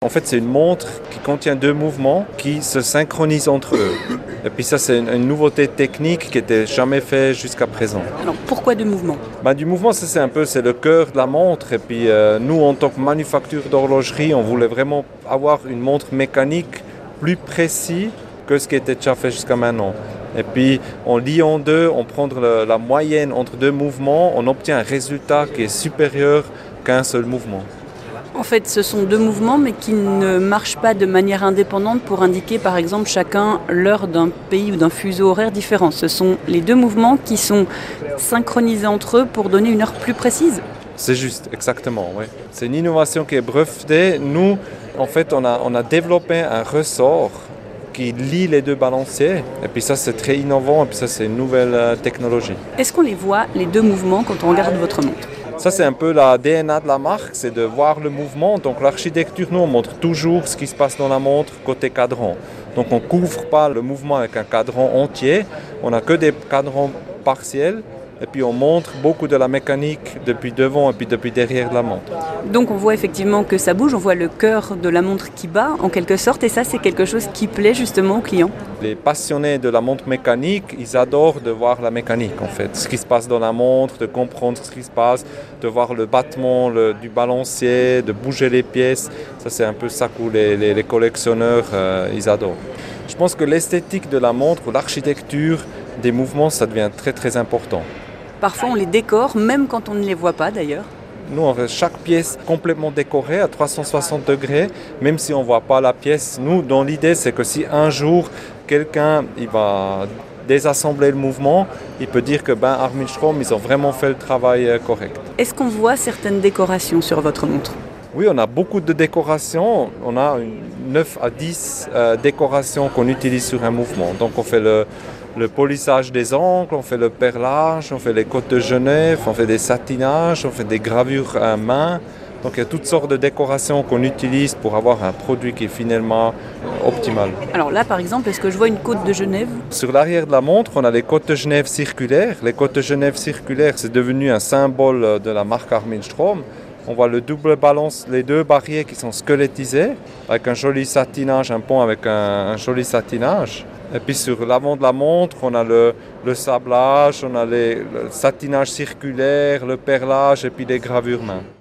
En fait, c'est une montre qui contient deux mouvements qui se synchronisent entre eux. Et puis ça, c'est une nouveauté technique qui n'était jamais faite jusqu'à présent. Alors, pourquoi deux mouvements ? Du mouvement, ça, c'est le cœur de la montre. Et puis nous, en tant que manufacture d'horlogerie, on voulait vraiment avoir une montre mécanique plus précise que ce qui était déjà fait jusqu'à maintenant. Et puis, en liant deux, on prend la moyenne entre deux mouvements, on obtient un résultat qui est supérieur qu'à un seul mouvement. En fait, ce sont deux mouvements, mais qui ne marchent pas de manière indépendante pour indiquer, par exemple, chacun l'heure d'un pays ou d'un fuseau horaire différent. Ce sont les deux mouvements qui sont synchronisés entre eux pour donner une heure plus précise. C'est juste, exactement, oui. C'est une innovation qui est brevetée. Nous, en fait, on a développé un ressort qui lie les deux balanciers. Et puis ça, c'est très innovant. Et puis ça, c'est une nouvelle technologie. Est-ce qu'on les voit, les deux mouvements, quand on regarde votre montre ? Ça, c'est un peu la DNA de la marque, c'est de voir le mouvement. Donc l'architecture, nous, on montre toujours ce qui se passe dans la montre côté cadran. Donc on ne couvre pas le mouvement avec un cadran entier, on n'a que des cadrans partiels. Et puis on montre beaucoup de la mécanique depuis devant et puis depuis derrière la montre. Donc on voit effectivement que ça bouge, on voit le cœur de la montre qui bat en quelque sorte, et ça c'est quelque chose qui plaît justement aux clients. Les passionnés de la montre mécanique, ils adorent de voir la mécanique en fait. Ce qui se passe dans la montre, de comprendre ce qui se passe, de voir le battement du balancier, de bouger les pièces. Ça c'est un peu ça que les collectionneurs, ils adorent. Je pense que l'esthétique de la montre ou l'architecture des mouvements, ça devient très très important. Parfois on les décore, même quand on ne les voit pas d'ailleurs. Nous, on reste chaque pièce complètement décorée à 360 degrés, même si on ne voit pas la pièce. Nous, dans l'idée, c'est que si un jour, quelqu'un il va désassembler le mouvement, il peut dire que Armin Strom, ils ont vraiment fait le travail correct. Est-ce qu'on voit certaines décorations sur votre montre ? Oui, on a beaucoup de décorations. On a 9 à 10 décorations qu'on utilise sur un mouvement. Donc, on fait le polissage des ancres, on fait le perlage, on fait les côtes de Genève, on fait des satinages, on fait des gravures à main. Donc il y a toutes sortes de décorations qu'on utilise pour avoir un produit qui est finalement optimal. Alors là par exemple, est-ce que je vois une côte de Genève ? Sur l'arrière de la montre, on a les côtes de Genève circulaires. Les côtes de Genève circulaires, c'est devenu un symbole de la marque Armin Strom. On voit le double balance, les deux barrières qui sont squelettisées, avec un joli satinage, un pont avec un joli satinage. Et puis sur l'avant de la montre, on a le sablage, on a le satinage circulaire, le perlage et puis les gravures main.